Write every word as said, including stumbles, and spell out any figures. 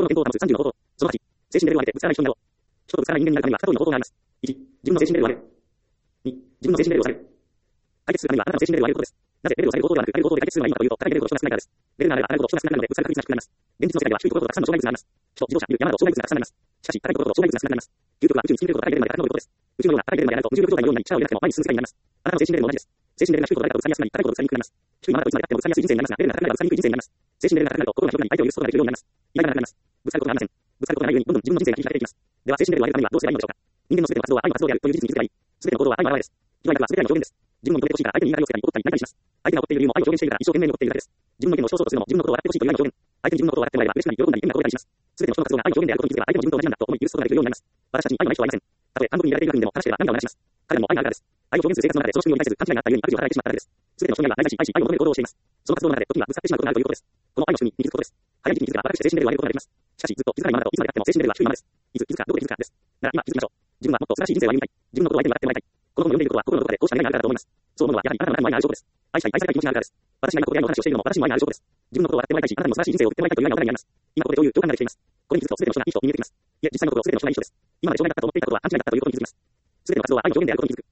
心の健康を保つさんじゅうの方法。そのはち、精神レベルを上げてぶつからない人になろう。人とぶつからない人間になるためにはふた通りの方法があります。いち、自分の精神レベルを上げる。に、自分の精神レベルを下げる。解決するためにはあなたの精神レベルを上げることです。なぜレベルを下げる方法ではなく、上げる方法で解決するのがいいのかというと、高いレベルほど人が少ないからです。レベルが上がれば上がるほど人が少なくなるので、ぶつかる確率が低くなります。現実の世界では低いところほどたくさんの障害物があります。人、自動車、ビル、山など障害物がたくさんあります。しかし、高いところほど障害物が少なくなります。究極は宇宙に進めることが高いレベルまで高いことです。宇宙のような高いレベルまでやると無重力状態のようになり、力を入れなくても前に進む世界になります。あなたの精神レベルも同じです。精神レベルが低いことだけだとぶつかりやすくなり、高いほどぶつかりにくくなります。低いままだといつまでたってもぶつかりやすい人生になりますが、レベルが高くなればぶつかりにくい人生になります。精神レベルが高くなると心が広がり、相手を許すことができるようになります。意外がなくなります。ぶつかることがありません。ぶつかることがないように、どんどん自分の人生が切り開けていきます。では、精神レベルを上げるためにはどうすればいいのでしょうか。人間のすべての活動は愛の活動であるという事実に気づけばいい。すべての行動は愛の表れです。自分の愛はすべて愛の表現です。自分の認めてほしいから相手に言いがかりをつけたり、怒ったり、泣いたりします。相手が怒っている理由も愛を表現しているから一生懸命に怒っているだけです。自分の意見を主張そうとするのも自分のことを笑ってほしいという愛の表現。相手に自分のことを笑ってもらえば嬉しくなり、喜んだり、意味が通れたりします。すべての人の活動が愛の表現であることに気づけば、相手も自分と同じなんだと思い許すことができるようになります。私たちに愛のない人はいません。たとえ韓国にいられている国でも悲しければ涙を流します。彼らも愛があるからです。愛を表現する生活の中でその仕組みを理解せず、勘違いがあったゆえに悪事を働いてしまったからです。すべての人間が愛し、愛し、愛を求める行動をしています。その活動の中で時にはぶつかってしまうことがあるということです。この愛の仕組みに気づくことです。早い時期に気づけば私たち精神レベルを上げることができます。しかし、ずっと気づかないままだといつまでたっても精神レベルは低いままです。いつ気づくか、どこで気づくかです。なら今気づきましょう。自分はもっと素晴らしい人生を歩みたい。自分のことを相手に笑ってもらいたい。この本を読んでいることは心のどこかでこうした願いがあるからだと思います。そう思うのはやはりあなたの中にも愛がある証拠です。愛したい、愛されたい気持ちがあるからです。私が今ここで愛の話をしているのも私にも愛がある証拠です。自分のことを笑ってもらいたいし、あなたにも素晴らしい人生を送ってもらいたいという愛がお互いにあります。今ここで共有、共感ができています。これに気づくと全ての人がいい人に見えてきます。いえ、実際のところ全ての人がいい人です。今まで障害だったと思っていたことは勘違いだったということに気づきます。全ての活動は愛の表現であることに気づく。